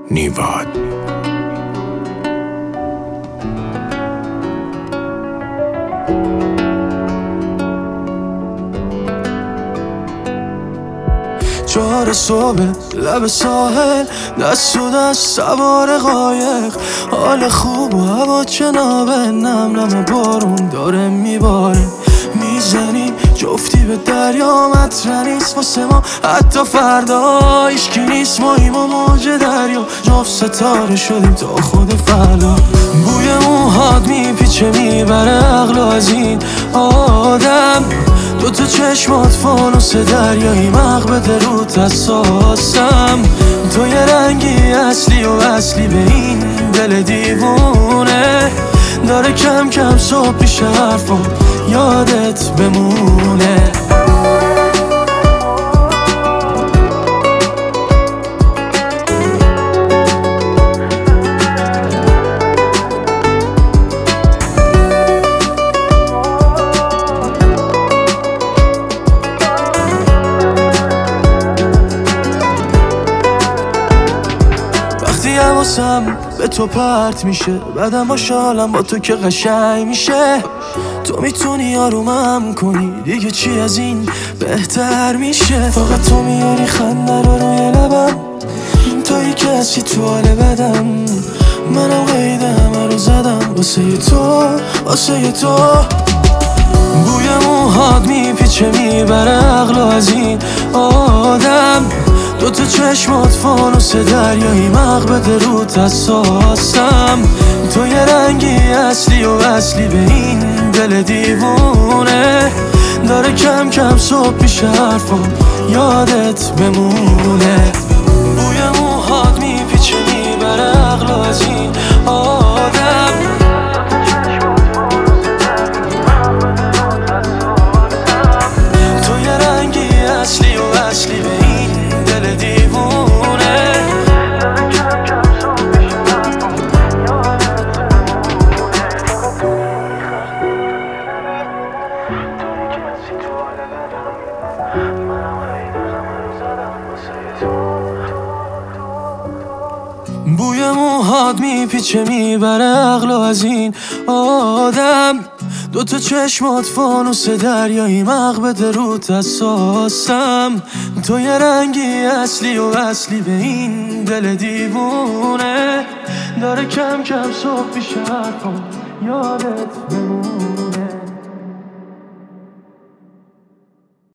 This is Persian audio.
نیواد. چهار صبح لب ساحل، دست تو دست سوار قایق، حال خوب و هوا جنابه، نم نم بارون داره میباره، میزنیم جفتی به دریا، مطرح نیست واسه ما حتی فردا، هیچکی نیست ماییم و موج دریا، جفت ستاره شدیم تا خود فردا. بوی موهات میپیچه میبره عقل از این آدم، دوتا چشمات فانوس دریایی، مغبت رود حساسم، تو یه رنگی اصلی و اصلی به این دل دیوونه، داره کم کم صبح پیش حرفم یادت بمونه. حواسم به تو پرت میشه، بعدم باشه حالم با تو که قشنگ میشه، تو میتونی آرومم کنی دیگه، چی از این بهتر میشه، فقط تو میاری خنده رو روی لبم، تویی کسی تو حال بدم، منم قید همه رو زدم واسه تو، واسه تو. بوی موهات میپیچه میبره عقل از این آدم، دوتا چشمات فانوس دریایی، مغبت رود حساسم، تو یه رنگی اصلی و اصلی به این دل دیوونه، داره کم کم صبح پیش حرفم یادت بمونه. بوی موهات میپیچه میبره عقل از این آدم، تو یه رنگی اصلی و اصلی به این دل دیوونه، بوی موهات میپیچه میبره عقل از این آدم، دوتا چشمات فانوس دریایی، مغبت رود حساسم، تو یه رنگی اصلی و اصلی به این دل دیوونه، داره کم کم صبح پیش حرفم یادت بمونه.